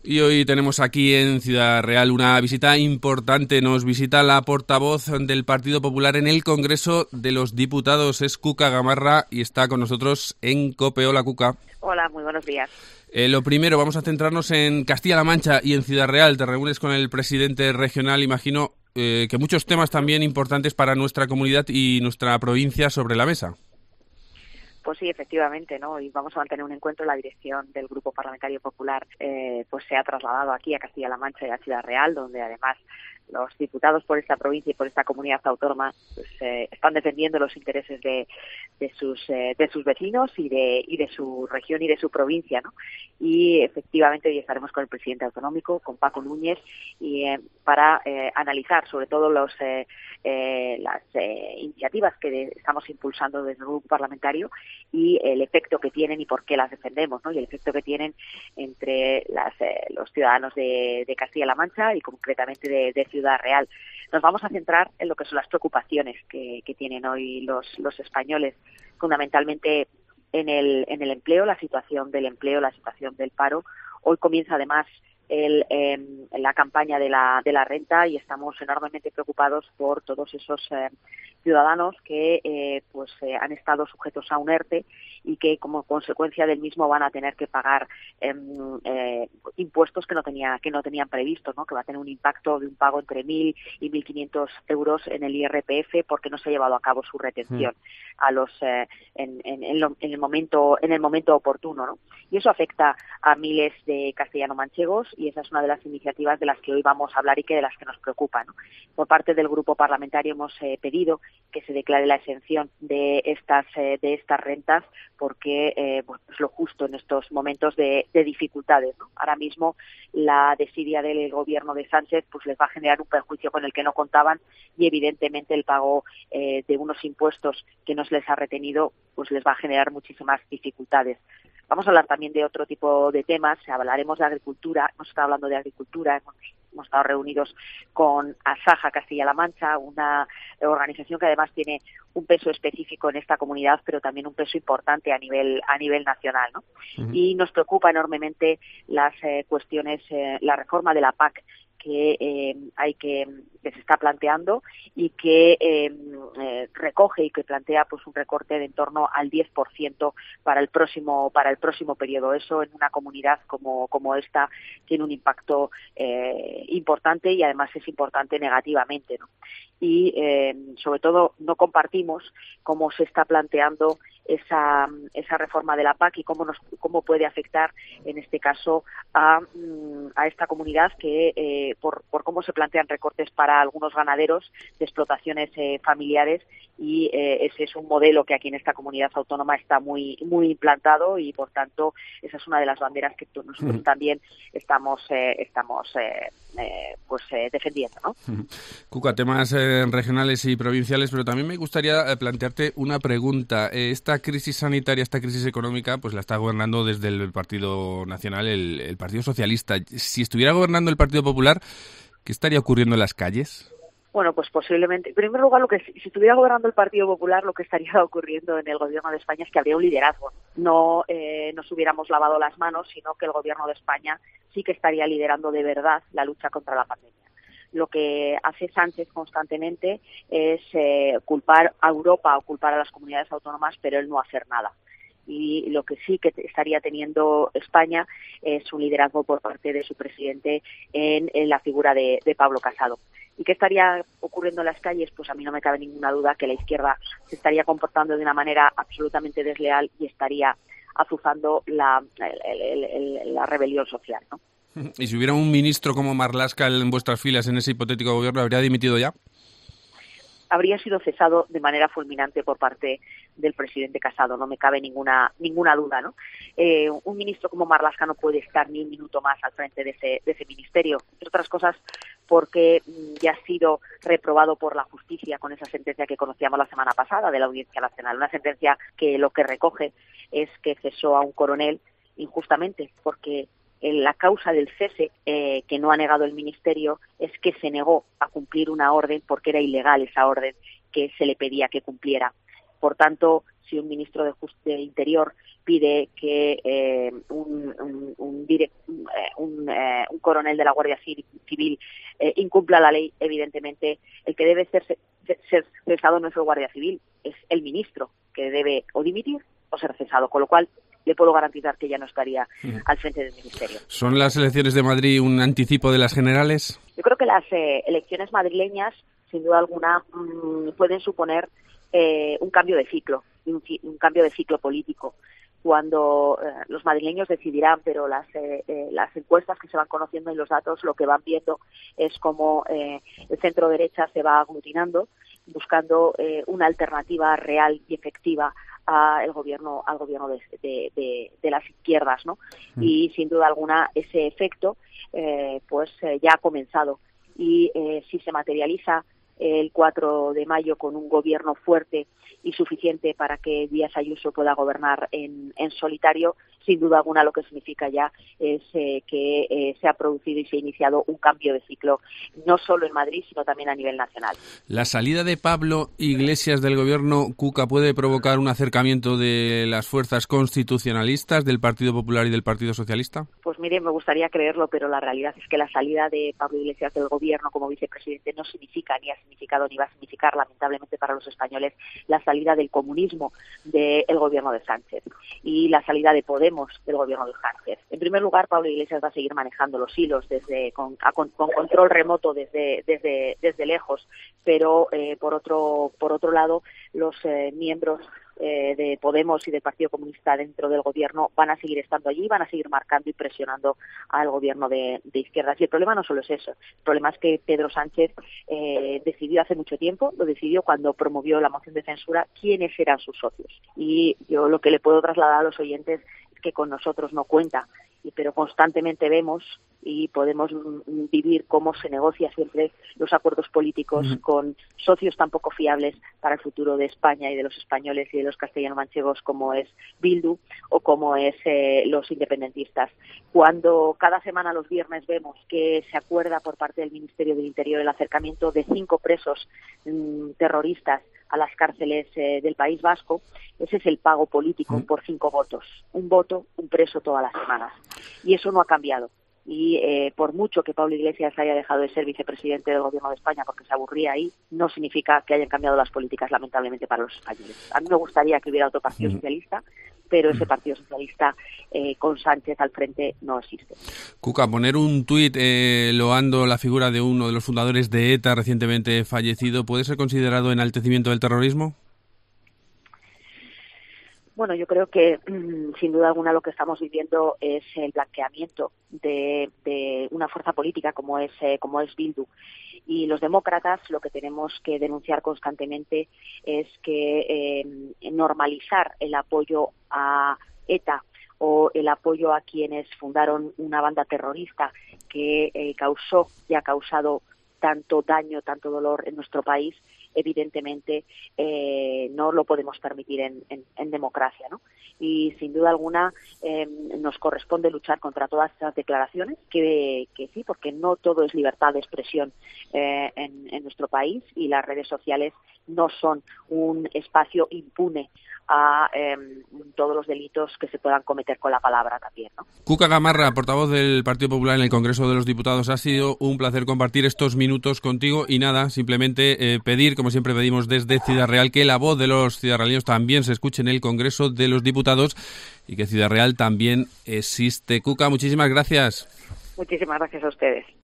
Y hoy tenemos aquí en Ciudad Real una visita importante. Nos visita la portavoz del Partido Popular en el Congreso de los Diputados. Es Cuca Gamarra y está con nosotros en COPE. Hola, Cuca. Hola, muy buenos días. Lo primero, vamos a centrarnos en Castilla-La Mancha y en Ciudad Real. Te reúnes con el presidente regional, imagino que muchos temas también importantes para nuestra comunidad y nuestra provincia sobre la mesa. Pues sí, efectivamente, ¿no? Y vamos a mantener un encuentro. La dirección del Grupo Parlamentario Popular pues se ha trasladado aquí a Castilla-La Mancha y a Ciudad Real, donde además los diputados por esta provincia y por esta comunidad autónoma pues, están defendiendo los intereses de sus vecinos y de su región y de su provincia, ¿no? Y efectivamente hoy estaremos con el presidente autonómico, con Paco Núñez, y para analizar sobre todo las iniciativas que estamos impulsando desde el grupo parlamentario y el efecto que tienen y por qué las defendemos, ¿no? Y el efecto que tienen entre los ciudadanos de Castilla-La Mancha y concretamente de Ciudad Real. Nos vamos a centrar en lo que son las preocupaciones que tienen hoy los españoles, fundamentalmente en el empleo, la situación del empleo, la situación del paro. Hoy comienza además la campaña de la renta y estamos enormemente preocupados por todos esos ciudadanos que han estado sujetos a un ERTE y que como consecuencia del mismo van a tener que pagar impuestos que no tenían previstos, ¿no? Que va a tener un impacto de un pago entre 1.000 y 1.500 euros en el IRPF porque no se ha llevado a cabo su retención en el momento oportuno, ¿no? Y eso afecta a miles de castellano-manchegos y esa es una de las iniciativas de las que hoy vamos a hablar y de las que nos preocupan, ¿no? Por parte del grupo parlamentario hemos pedido que se declare la exención de estas rentas porque es lo justo en estos momentos de dificultades, ¿no? Ahora mismo la desidia del gobierno de Sánchez pues les va a generar un perjuicio con el que no contaban y evidentemente el pago de unos impuestos que no se les ha retenido pues les va a generar muchísimas dificultades. Vamos a hablar también de otro tipo de temas, hablaremos de agricultura, hemos estado hablando de agricultura, hemos estado reunidos con Asaja Castilla-La Mancha, una organización que además tiene un peso específico en esta comunidad, pero también un peso importante a nivel nacional, ¿no? Uh-huh. Y nos preocupa enormemente las cuestiones, la reforma de la PAC que se está planteando y que recoge y que plantea pues un recorte de en torno al 10% para el próximo periodo. Eso en una comunidad como esta tiene un impacto importante y además es importante negativamente, ¿no? Y sobre todo no compartimos cómo se está planteando esa reforma de la PAC y cómo puede afectar en este caso a esta comunidad que por cómo se plantean recortes para algunos ganaderos de explotaciones familiares y ese es un modelo que aquí en esta comunidad autónoma está muy muy implantado y por tanto esa es una de las banderas que nosotros también estamos defendiendo, ¿no? Cuca, temas regionales y provinciales, pero también me gustaría plantearte una pregunta. Esta crisis sanitaria, esta crisis económica, pues la está gobernando desde el Partido Nacional, el Partido Socialista. Si estuviera gobernando el Partido Popular, ¿qué estaría ocurriendo en las calles? Bueno, pues posiblemente. En primer lugar, si estuviera gobernando el Partido Popular, lo que estaría ocurriendo en el gobierno de España es que habría un liderazgo. No nos hubiéramos lavado las manos, sino que el gobierno de España sí que estaría liderando de verdad la lucha contra la pandemia. Lo que hace Sánchez constantemente es culpar a Europa o culpar a las comunidades autónomas, pero él no hacer nada. Y lo que sí que estaría teniendo España es un liderazgo por parte de su presidente en la figura de Pablo Casado. ¿Y qué estaría ocurriendo en las calles? Pues a mí no me cabe ninguna duda que la izquierda se estaría comportando de una manera absolutamente desleal y estaría azuzando la rebelión social, ¿no? ¿Y si hubiera un ministro como Marlaska en vuestras filas en ese hipotético gobierno, habría dimitido ya? Habría sido cesado de manera fulminante por parte del presidente Casado, no me cabe ninguna duda, ¿no? Un ministro como Marlaska no puede estar ni un minuto más al frente de ese ministerio, entre otras cosas porque ya ha sido reprobado por la justicia con esa sentencia que conocíamos la semana pasada de la Audiencia Nacional, una sentencia que lo que recoge es que cesó a un coronel injustamente, porque la causa del cese que no ha negado el Ministerio es que se negó a cumplir una orden porque era ilegal esa orden que se le pedía que cumpliera. Por tanto, si un ministro de Interior pide que un coronel de la Guardia Civil incumpla la ley, evidentemente el que debe ser cesado no es el Guardia Civil, es el ministro, que debe o dimitir o ser cesado, con lo cual le puedo garantizar que ya no estaría al frente del ministerio. ¿Son las elecciones de Madrid un anticipo de las generales? Yo creo que las elecciones madrileñas, sin duda alguna, pueden suponer un cambio de ciclo, un cambio de ciclo político. Cuando los madrileños decidirán, pero las encuestas que se van conociendo y los datos, lo que van viendo es cómo el centro derecha se va aglutinando, buscando una alternativa real y efectiva al gobierno de las izquierdas, ¿no? Y sin duda alguna ese efecto ya ha comenzado, y si se materializa el 4 de mayo con un gobierno fuerte y suficiente para que Díaz Ayuso pueda gobernar en solitario, sin duda alguna lo que significa ya es que se ha producido y se ha iniciado un cambio de ciclo, no solo en Madrid, sino también a nivel nacional. ¿La salida de Pablo Iglesias del gobierno, Cuca, puede provocar un acercamiento de las fuerzas constitucionalistas del Partido Popular y del Partido Socialista? Pues mire, me gustaría creerlo, pero la realidad es que la salida de Pablo Iglesias del gobierno como vicepresidente no significa, ni ha significado, ni va a significar, lamentablemente para los españoles, la salida del comunismo del gobierno de Sánchez y la salida de Podemos del gobierno de Sánchez. En primer lugar, Pablo Iglesias va a seguir manejando los hilos con control remoto desde lejos, pero por otro lado, los miembros de Podemos y del Partido Comunista dentro del gobierno van a seguir estando allí, van a seguir marcando y presionando al gobierno de izquierdas. Y el problema no solo es eso, el problema es que Pedro Sánchez decidió hace mucho tiempo, lo decidió cuando promovió la moción de censura, quiénes eran sus socios. Y yo lo que le puedo trasladar a los oyentes es que con nosotros no cuenta, pero constantemente vemos y podemos vivir cómo se negocia siempre los acuerdos políticos con socios tan poco fiables para el futuro de España y de los españoles y de los castellano-manchegos, como es Bildu o como es los independentistas. Cuando cada semana los viernes vemos que se acuerda por parte del Ministerio del Interior el acercamiento de 5 presos terroristas a las cárceles del País Vasco, ese es el pago político por 5 votos. Un voto, un preso todas las semanas. Y eso no ha cambiado. Y por mucho que Pablo Iglesias haya dejado de ser vicepresidente del Gobierno de España porque se aburría ahí, no significa que hayan cambiado las políticas, lamentablemente, para los españoles. A mí me gustaría que hubiera otro partido socialista, pero ese partido socialista con Sánchez al frente no existe. Cuca, poner un tuit loando la figura de uno de los fundadores de ETA recientemente fallecido, ¿puede ser considerado enaltecimiento del terrorismo? Bueno, yo creo que sin duda alguna lo que estamos viviendo es el blanqueamiento de una fuerza política como es Bildu. Y los demócratas lo que tenemos que denunciar constantemente es que normalizar el apoyo a ETA o el apoyo a quienes fundaron una banda terrorista que causó y ha causado tanto daño, tanto dolor en nuestro país, evidentemente no lo podemos permitir en democracia, ¿no? Y sin duda alguna nos corresponde luchar contra todas esas declaraciones que sí, porque no todo es libertad de expresión en nuestro país, y las redes sociales no son un espacio impune a todos los delitos que se puedan cometer con la palabra también, ¿no? Cuca Gamarra, portavoz del Partido Popular en el Congreso de los Diputados, ha sido un placer compartir estos minutos contigo y nada, simplemente pedir, como siempre pedimos desde Ciudad Real, que la voz de los ciudadrealeños también se escuche en el Congreso de los Diputados y que Ciudad Real también existe. Cuca, muchísimas gracias. Muchísimas gracias a ustedes.